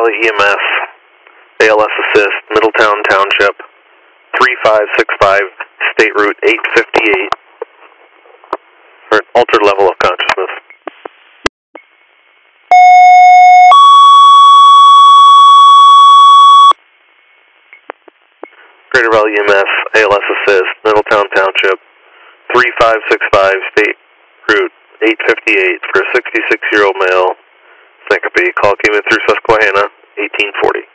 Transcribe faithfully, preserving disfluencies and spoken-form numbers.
Valley E M S, A L S Assist, Middletown Township, three five six five, State Route eight fifty-eight, for an altered level of consciousness. Greater Valley E M S, A L S Assist, Middletown Township, three five six five, State Route eight fifty-eight, for a sixty-six-year-old male, syncope. Call came in through Susquehanna, eighteen forty.